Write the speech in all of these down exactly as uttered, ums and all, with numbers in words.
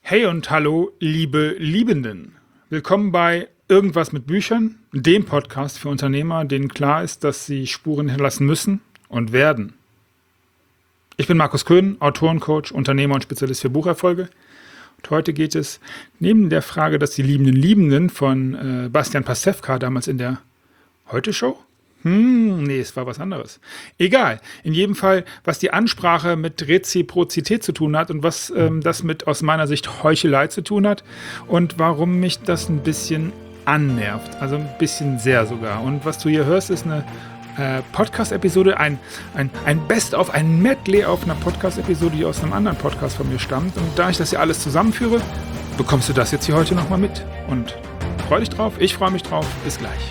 Hey und hallo, liebe Liebenden. Willkommen bei Irgendwas mit Büchern, dem Podcast für Unternehmer, denen klar ist, dass sie Spuren hinterlassen müssen und werden. Ich bin Markus Köhn, Autorencoach, Unternehmer und Spezialist für Bucherfolge. Und heute geht es neben der Frage, dass die liebenden Liebenden von äh, Bastian Pastewka damals in der Heute-Show? Hm, nee, es war was anderes. Egal. In jedem Fall, was die Ansprache mit Reziprozität zu tun hat und was ähm, das mit aus meiner Sicht Heuchelei zu tun hat und warum mich das ein bisschen annervt. Also ein bisschen sehr sogar. Und was du hier hörst, ist eine äh, Podcast-Episode, ein, ein, ein Best-of, ein Medley auf einer Podcast-Episode, die aus einem anderen Podcast von mir stammt. Und da ich das hier alles zusammenführe, bekommst du das jetzt hier heute nochmal mit. Und freu dich drauf, ich freue mich drauf. Bis gleich.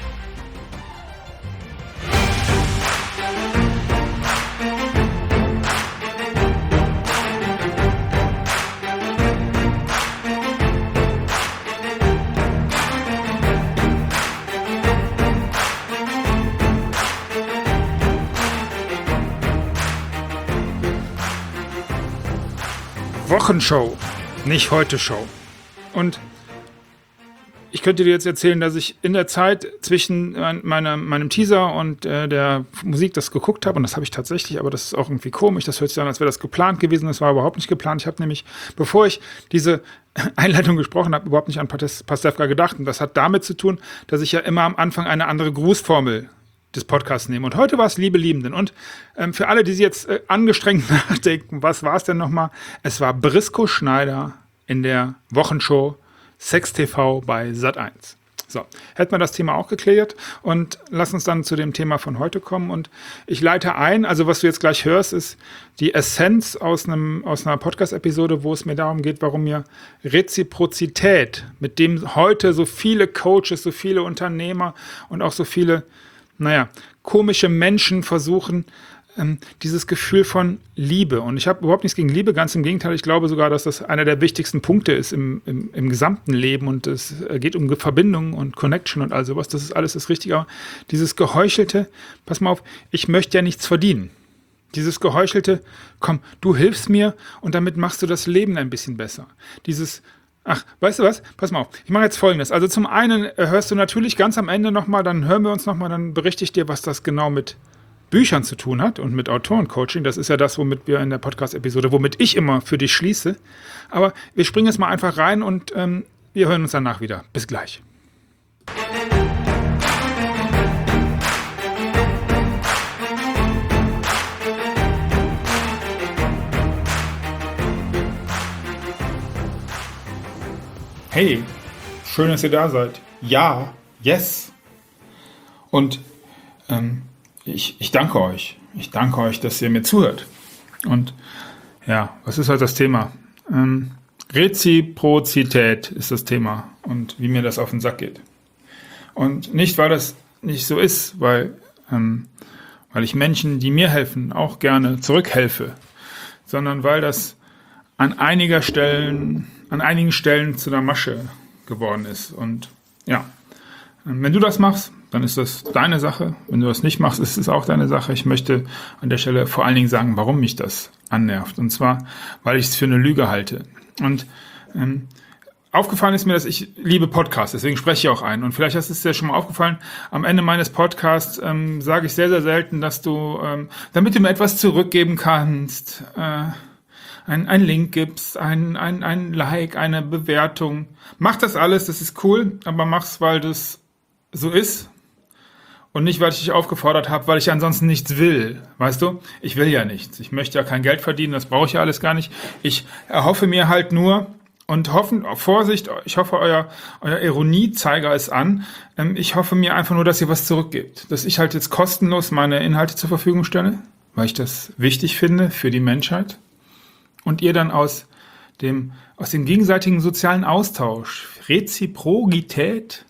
Wochenshow, nicht Heute-Show. Und ich könnte dir jetzt erzählen, dass ich in der Zeit zwischen meiner, meinem Teaser und äh, der Musik das geguckt habe. Und das habe ich tatsächlich, aber das ist auch irgendwie komisch. Das hört sich an, als wäre das geplant gewesen. Das war überhaupt nicht geplant. Ich habe nämlich, bevor ich diese Einleitung gesprochen habe, überhaupt nicht an Pastewka gedacht. Und das hat damit zu tun, dass ich ja immer am Anfang eine andere Grußformel des Podcasts nehmen. Und heute war es Liebe Liebenden. Und ähm, für alle, die sich jetzt äh, angestrengt nachdenken, was war es denn nochmal? Es war Brisco Schneider in der Wochenshow Sex T V bei Sat eins. So, hätten wir das Thema auch geklärt und lass uns dann zu dem Thema von heute kommen. Und ich leite ein, also was du jetzt gleich hörst, ist die Essenz aus, einem, aus einer Podcast-Episode, wo es mir darum geht, warum mir Reziprozität, mit dem heute so viele Coaches, so viele Unternehmer und auch so viele naja, komische Menschen versuchen, ähm, dieses Gefühl von Liebe. Und ich habe überhaupt nichts gegen Liebe, ganz im Gegenteil. Ich glaube sogar, dass das einer der wichtigsten Punkte ist im, im, im gesamten Leben. Und es geht um Verbindung und Connection und all sowas. Das ist alles das Richtige. Aber dieses geheuchelte, pass mal auf, ich möchte ja nichts verdienen. Dieses geheuchelte, komm, du hilfst mir und damit machst du das Leben ein bisschen besser. Dieses Ach, weißt du was? Pass mal auf. Ich mache jetzt Folgendes. Also zum einen äh, hörst du natürlich ganz am Ende nochmal, dann hören wir uns nochmal, dann berichte ich dir, was das genau mit Büchern zu tun hat und mit Autorencoaching. Das ist ja das, womit wir in der Podcast-Episode, womit ich immer für dich schließe. Aber wir springen jetzt mal einfach rein und ähm, wir hören uns danach wieder. Bis gleich. Hey, schön, dass ihr da seid. Ja, yes. Und ähm, ich, ich danke euch. Ich danke euch, dass ihr mir zuhört. Und ja, was ist heute das Thema? Ähm, Reziprozität ist das Thema und wie mir das auf den Sack geht. Und nicht, weil das nicht so ist, weil, ähm, weil ich Menschen, die mir helfen, auch gerne zurückhelfe, sondern weil das an einiger Stellen, an einigen Stellen zu einer Masche geworden ist. Und ja, wenn du das machst, dann ist das deine Sache. Wenn du das nicht machst, ist es auch deine Sache. Ich möchte an der Stelle vor allen Dingen sagen, warum mich das annervt. Und zwar, weil ich es für eine Lüge halte. Und ähm, aufgefallen ist mir, dass ich liebe Podcasts, deswegen spreche ich auch ein. Und vielleicht ist es dir schon mal aufgefallen, am Ende meines Podcasts ähm, sage ich sehr, sehr selten, dass du, ähm, damit du mir etwas zurückgeben kannst, äh, Ein, ein Link gibst, ein, ein, ein Like, eine Bewertung. Mach das alles, das ist cool, aber mach's, weil das so ist und nicht, weil ich dich aufgefordert habe, weil ich ansonsten nichts will. Weißt du? Ich will ja nichts. Ich möchte ja kein Geld verdienen, das brauche ich ja alles gar nicht. Ich erhoffe mir halt nur und hoffen, Vorsicht, ich hoffe, euer, euer Ironiezeiger ist an. Ich hoffe mir einfach nur, dass ihr was zurückgebt. Dass ich halt jetzt kostenlos meine Inhalte zur Verfügung stelle, weil ich das wichtig finde für die Menschheit. Und ihr dann aus dem, aus dem gegenseitigen sozialen Austausch, Reziprozität,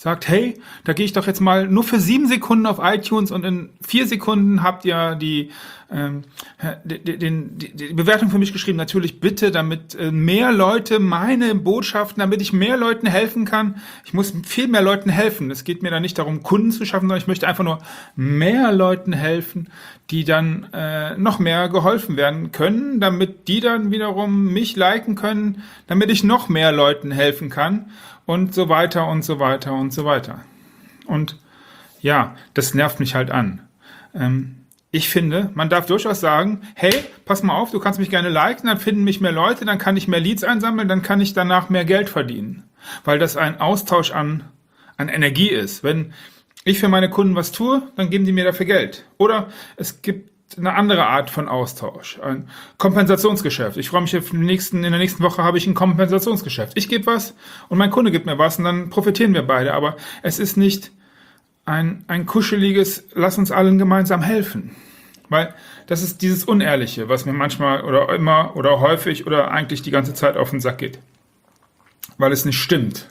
sagt, hey, da gehe ich doch jetzt mal nur für sieben Sekunden auf iTunes und in vier Sekunden habt ihr die, ähm, die, die, die, die Bewertung für mich geschrieben. Natürlich bitte, damit äh, mehr Leute meine Botschaften, damit ich mehr Leuten helfen kann. Ich muss viel mehr Leuten helfen. Es geht mir da nicht darum, Kunden zu schaffen, sondern ich möchte einfach nur mehr Leuten helfen, die dann äh, noch mehr geholfen werden können, damit die dann wiederum mich liken können, damit ich noch mehr Leuten helfen kann und so weiter und so weiter und so weiter. Und ja, das nervt mich halt an. Ähm, ich finde, man darf durchaus sagen, hey, pass mal auf, du kannst mich gerne liken, dann finden mich mehr Leute, dann kann ich mehr Leads einsammeln, dann kann ich danach mehr Geld verdienen. Weil das ein Austausch an, an Energie ist. Wenn ich für meine Kunden was tue, dann geben die mir dafür Geld. Oder es gibt eine andere Art von Austausch, ein Kompensationsgeschäft. Ich freue mich, auf den nächsten, in der nächsten Woche habe ich ein Kompensationsgeschäft. Ich gebe was und mein Kunde gibt mir was und dann profitieren wir beide. Aber es ist nicht ein, ein kuscheliges, lass uns allen gemeinsam helfen. Weil das ist dieses Unehrliche, was mir manchmal oder immer oder häufig oder eigentlich die ganze Zeit auf den Sack geht. Weil es nicht stimmt.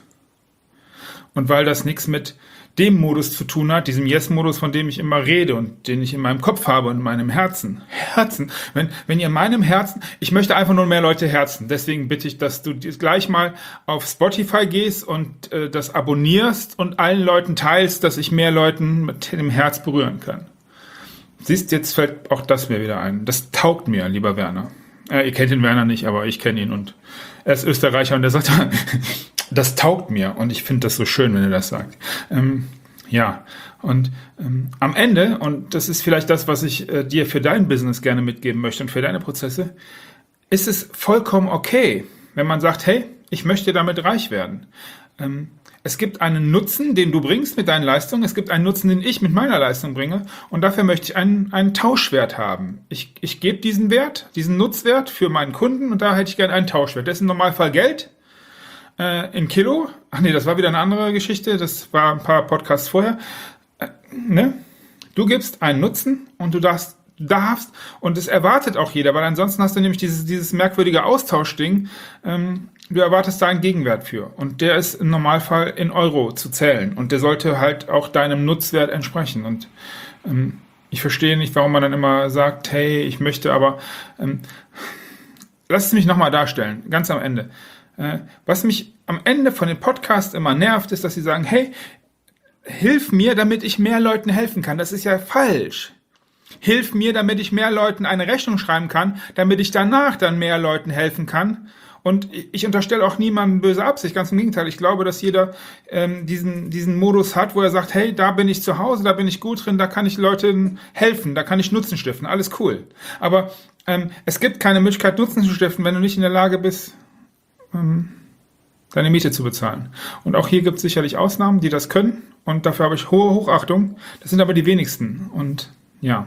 Und weil das nichts mit dem Modus zu tun hat, diesem Yes-Modus, von dem ich immer rede und den ich in meinem Kopf habe und in meinem Herzen. Herzen. Wenn, wenn ihr in meinem Herzen, ich möchte einfach nur mehr Leute herzen. Deswegen bitte ich, dass du gleich mal auf Spotify gehst und äh, das abonnierst und allen Leuten teilst, dass ich mehr Leuten mit dem Herz berühren kann. Siehst, jetzt fällt auch das mir wieder ein. Das taugt mir, lieber Werner. Äh, ihr kennt den Werner nicht, aber ich kenne ihn und er ist Österreicher und er sagt, das taugt mir und ich finde das so schön, wenn er das sagt. Ähm, ja, und ähm, am Ende, und das ist vielleicht das, was ich äh, dir für dein Business gerne mitgeben möchte und für deine Prozesse, ist es vollkommen okay, wenn man sagt, hey, ich möchte damit reich werden. Ähm, es gibt einen Nutzen, den du bringst mit deinen Leistungen, es gibt einen Nutzen, den ich mit meiner Leistung bringe und dafür möchte ich einen, einen Tauschwert haben. Ich, ich gebe diesen Wert, diesen Nutzwert für meinen Kunden und da hätte ich gerne einen Tauschwert. Das ist im Normalfall Geld. Äh, in Kilo, ach nee, das war wieder eine andere Geschichte, das war ein paar Podcasts vorher, äh, ne? Du gibst einen Nutzen und du darfst, darfst, und das erwartet auch jeder, weil ansonsten hast du nämlich dieses, dieses merkwürdige Austauschding, ähm, du erwartest da einen Gegenwert für und der ist im Normalfall in Euro zu zählen und der sollte halt auch deinem Nutzwert entsprechen und ähm, ich verstehe nicht, warum man dann immer sagt, hey, ich möchte aber, ähm, lass es mich nochmal darstellen, ganz am Ende. Was mich am Ende von den Podcasts immer nervt, ist, dass sie sagen, hey, hilf mir, damit ich mehr Leuten helfen kann. Das ist ja falsch. Hilf mir, damit ich mehr Leuten eine Rechnung schreiben kann, damit ich danach dann mehr Leuten helfen kann. Und ich unterstelle auch niemandem böse Absicht, ganz im Gegenteil. Ich glaube, dass jeder ähm, diesen, diesen Modus hat, wo er sagt, hey, da bin ich zu Hause, da bin ich gut drin, da kann ich Leuten helfen, da kann ich Nutzen stiften, alles cool. Aber ähm, es gibt keine Möglichkeit, Nutzen zu stiften, wenn du nicht in der Lage bist, deine Miete zu bezahlen. Und auch hier gibt es sicherlich Ausnahmen, die das können und dafür habe ich hohe Hochachtung. Das sind aber die wenigsten. Und ja,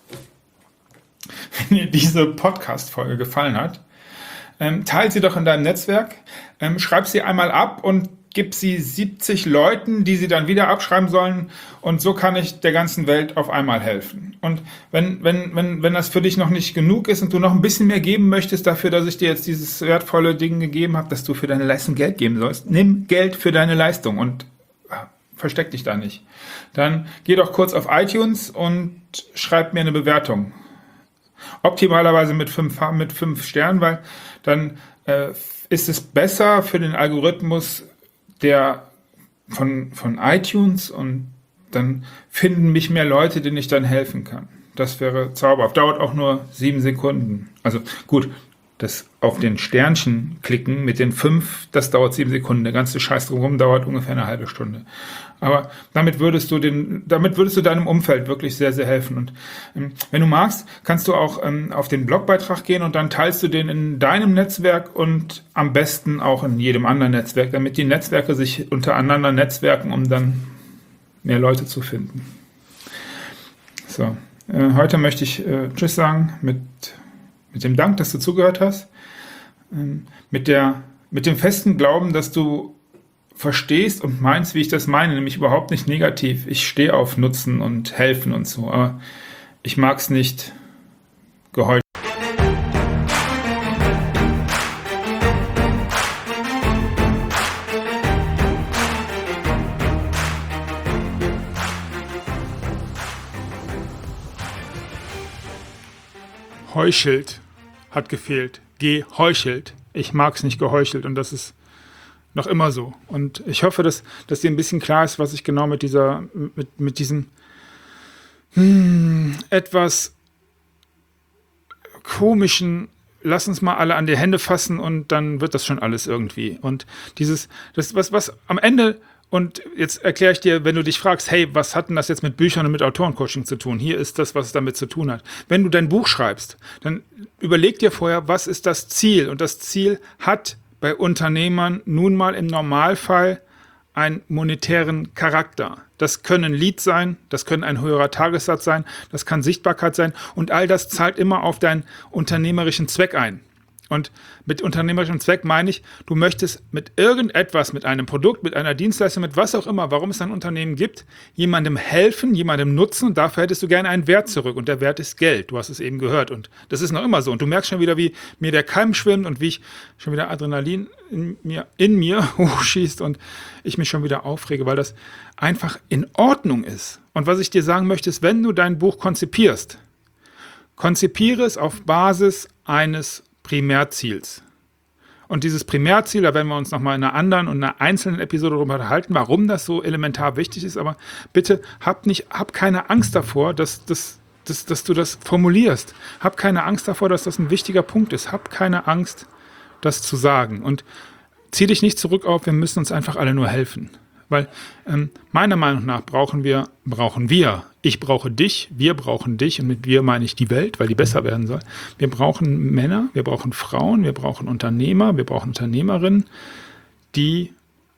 wenn dir diese Podcast-Folge gefallen hat, ähm, teile sie doch in deinem Netzwerk, ähm, schreib sie einmal ab und gib sie siebzig Leuten, die sie dann wieder abschreiben sollen und so kann ich der ganzen Welt auf einmal helfen. Und wenn, wenn, wenn, wenn das für dich noch nicht genug ist und du noch ein bisschen mehr geben möchtest dafür, dass ich dir jetzt dieses wertvolle Ding gegeben habe, dass du für deine Leistung Geld geben sollst, nimm Geld für deine Leistung und versteck dich da nicht. Dann geh doch kurz auf iTunes und schreib mir eine Bewertung. Optimalerweise mit fünf, mit fünf Sternen, weil dann äh, ist es besser für den Algorithmus, der von, von iTunes und dann finden mich mehr Leute, denen ich dann helfen kann. Das wäre zauberhaft. Dauert auch nur sieben Sekunden. Also gut, das auf den Sternchen klicken mit den fünf, das dauert sieben Sekunden. Der ganze Scheiß drumherum dauert ungefähr eine halbe Stunde. Aber damit würdest du den, damit würdest du deinem Umfeld wirklich sehr, sehr helfen. Und ähm, wenn du magst, kannst du auch ähm, auf den Blogbeitrag gehen und dann teilst du den in deinem Netzwerk und am besten auch in jedem anderen Netzwerk, damit die Netzwerke sich untereinander netzwerken, um dann mehr Leute zu finden. So, äh, heute möchte ich äh, Tschüss sagen mit Mit dem Dank, dass du zugehört hast, mit der, mit dem festen Glauben, dass du verstehst und meinst, wie ich das meine, nämlich überhaupt nicht negativ. Ich stehe auf Nutzen und Helfen und so, aber ich mag es nicht geheuchelt. geheuchelt hat gefehlt. Geheuchelt. Ich mag es nicht geheuchelt und das ist noch immer so. Und ich hoffe, dass, dass dir ein bisschen klar ist, was ich genau mit dieser, mit, mit diesem hm, etwas komischen, lass uns mal alle an die Hände fassen und dann wird das schon alles irgendwie. Und dieses, das, was, was am Ende, und jetzt erkläre ich dir, wenn du dich fragst, hey, was hat denn das jetzt mit Büchern und mit Autorencoaching zu tun? Hier ist das, was es damit zu tun hat. Wenn du dein Buch schreibst, dann überleg dir vorher, was ist das Ziel? Und das Ziel hat bei Unternehmern nun mal im Normalfall einen monetären Charakter. Das können Leads sein, das können ein höherer Tagessatz sein, das kann Sichtbarkeit sein und all das zahlt immer auf deinen unternehmerischen Zweck ein. Und mit unternehmerischem Zweck meine ich, du möchtest mit irgendetwas, mit einem Produkt, mit einer Dienstleistung, mit was auch immer, warum es ein Unternehmen gibt, jemandem helfen, jemandem nutzen und dafür hättest du gerne einen Wert zurück und der Wert ist Geld, du hast es eben gehört und das ist noch immer so und du merkst schon wieder, wie mir der Keim schwimmt und wie ich schon wieder Adrenalin in mir, in mir hochschießt und ich mich schon wieder aufrege, weil das einfach in Ordnung ist. Und was ich dir sagen möchte, ist, wenn du dein Buch konzipierst, konzipiere es auf Basis eines Primärziels. Und dieses Primärziel, da werden wir uns nochmal in einer anderen und einer einzelnen Episode darüber unterhalten, warum das so elementar wichtig ist, aber bitte hab, nicht, hab keine Angst davor, dass, dass, dass, dass du das formulierst. Hab keine Angst davor, dass das ein wichtiger Punkt ist. Hab keine Angst, das zu sagen. Und zieh dich nicht zurück auf, wir müssen uns einfach alle nur helfen. Weil ähm, meiner Meinung nach brauchen wir, brauchen wir, ich brauche dich, wir brauchen dich und mit wir meine ich die Welt, weil die besser werden soll. Wir brauchen Männer, wir brauchen Frauen, wir brauchen Unternehmer, wir brauchen Unternehmerinnen, die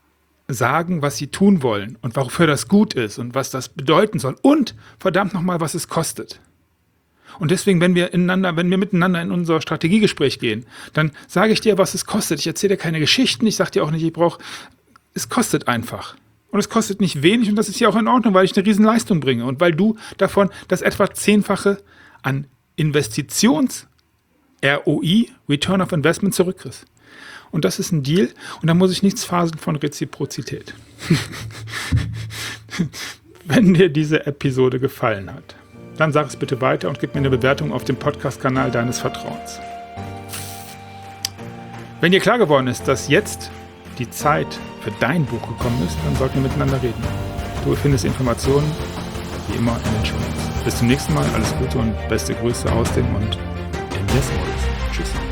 sagen, was sie tun wollen und wofür das gut ist und was das bedeuten soll und verdammt nochmal, was es kostet. Und deswegen, wenn wir ineinander, wenn wir miteinander in unser Strategiegespräch gehen, dann sage ich dir, was es kostet. Ich erzähle dir keine Geschichten, ich sage dir auch nicht, ich brauche es kostet einfach. Und es kostet nicht wenig und das ist ja auch in Ordnung, weil ich eine riesen Leistung bringe und weil du davon das etwa zehnfache an Investitions-R O I, Return of Investment, zurückkriegst. Und das ist ein Deal und da muss ich nichts faseln von Reziprozität. Wenn dir diese Episode gefallen hat, dann sag es bitte weiter und gib mir eine Bewertung auf dem Podcast-Kanal deines Vertrauens. Wenn dir klar geworden ist, dass jetzt die Zeit für dein Buch gekommen ist, dann sollten wir miteinander reden. Du findest Informationen wie immer in den Shownotes. Bis zum nächsten Mal, alles Gute und beste Grüße aus dem und in des Walls. Tschüss.